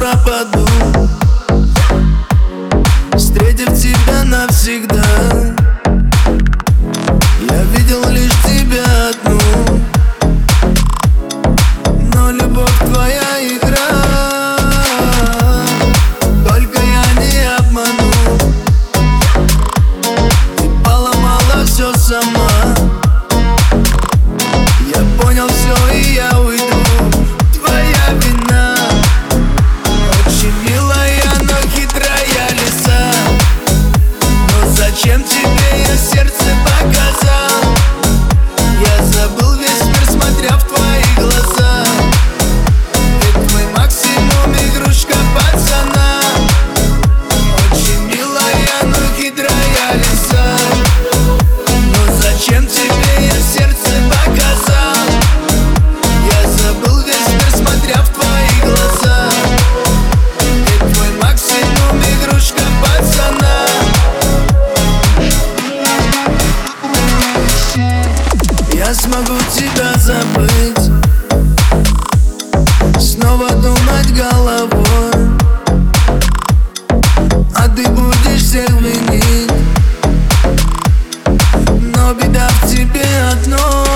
пропаду, встретив тебя навсегда. Я видел лишь тебя одну, но любовь твоя игра. Только я не обману, ты поломала все сама. Я понял все и я уйду, твоя вина. Очень милая, но хитрая лиса. Но зачем тебе я сердце показал? Я забыл весь мир, смотря в твои глаза. Ведь твой максимум игрушка пацана. Очень милая, но хитрая лиса. Но зачем тебе я сердце показал? Я забыл весь мир, смотря в твои глаза. Ведь твой максимум игрушка пацана. Я смогу тебя забыть, снова думать головой, а ты будешь всех винить. Но беда в тебе одной.